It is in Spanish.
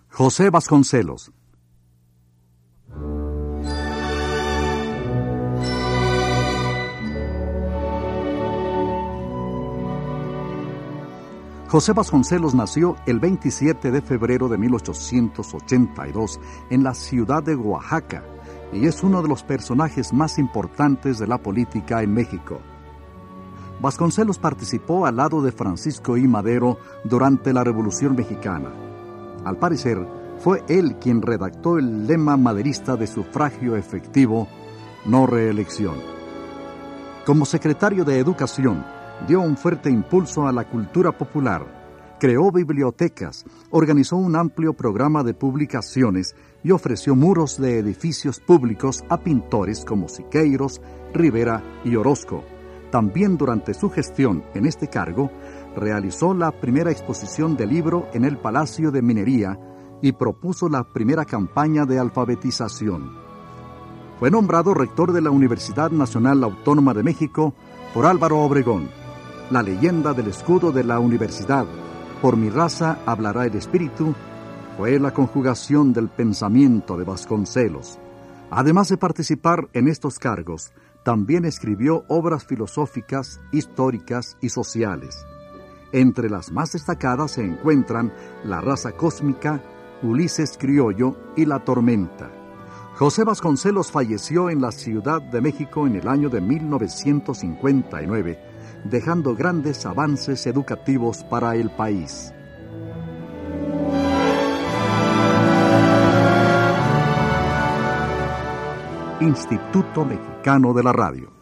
José Vasconcelos. José Vasconcelos nació el 27 de febrero de 1882 en la ciudad de Oaxaca y es uno de los personajes más importantes de la política en México. Vasconcelos participó al lado de Francisco I. Madero durante la Revolución Mexicana. Al parecer, fue él quien redactó el lema maderista de sufragio efectivo, no reelección. Como secretario de Educación, dio un fuerte impulso a la cultura popular, creó bibliotecas, organizó un amplio programa de publicaciones y ofreció muros de edificios públicos a pintores como Siqueiros, Rivera y Orozco. También durante su gestión en este cargo, realizó la primera exposición de libro en el Palacio de Minería y propuso la primera campaña de alfabetización. Fue nombrado rector de la Universidad Nacional Autónoma de México por Álvaro Obregón. La leyenda del escudo de la universidad, por mi raza hablará el espíritu, fue la conjugación del pensamiento de Vasconcelos. Además de participar en estos cargos, también escribió obras filosóficas, históricas y sociales. Entre las más destacadas se encuentran La raza cósmica, Ulises criollo y La tormenta. José Vasconcelos falleció en la Ciudad de México en el año de 1959, dejando grandes avances educativos para el país. Instituto Mexicano de la Radio.